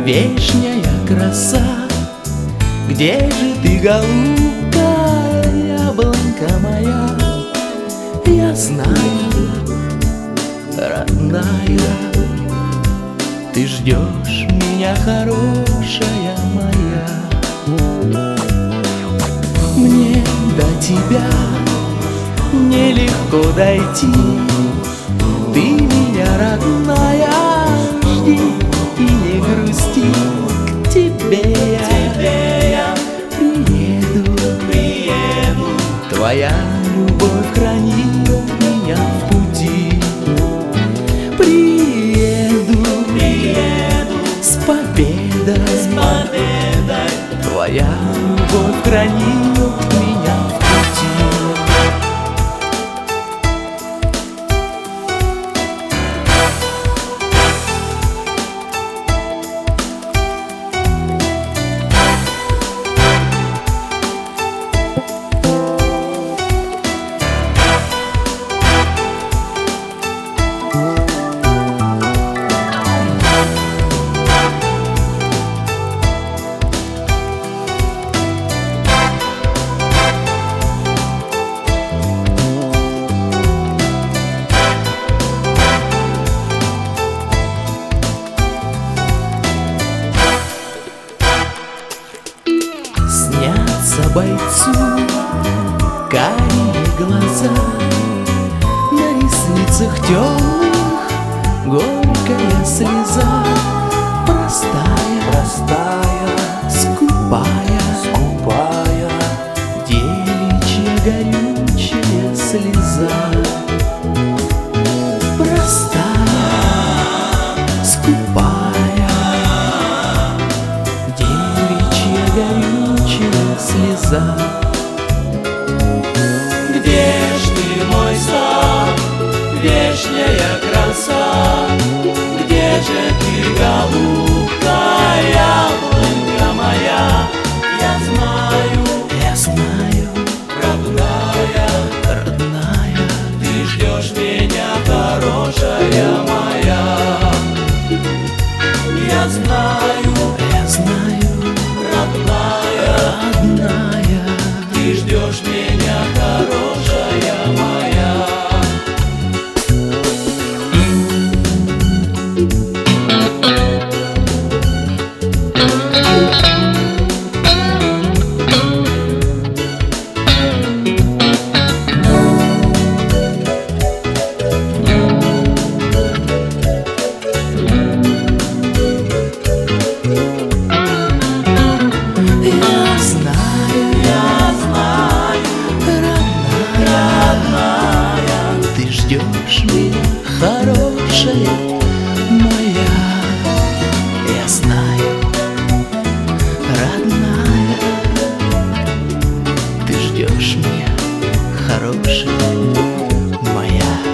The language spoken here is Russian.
Вешняя краса, где же ты, голубка, яблонька моя? Я знаю, родная, ты ждешь меня, хорошая моя. Мне до тебя нелегко дойти, ты меня, родная, жди и не грусти. К тебе я приеду, твоя любовь хранит меня в пути. Приеду с победой, твоя любовь хранит меня в пути. Снятся бойцу карие глаза, на ресницах темных горькая слеза. Простая, скупая, девичья горючая слеза. Простая, скупая, девичья горючая слеза. Где ж ты, мой сад, вешняя краса? Где же ты, голубка, яблонька моя? Я знаю, родная, ты ждешь меня, хорошая моя. Я знаю, родная, ты ждешь меня, хорошая моя. Ждешь меня, хорошая моя. Я знаю, родная, ты ждешь меня, хорошая моя.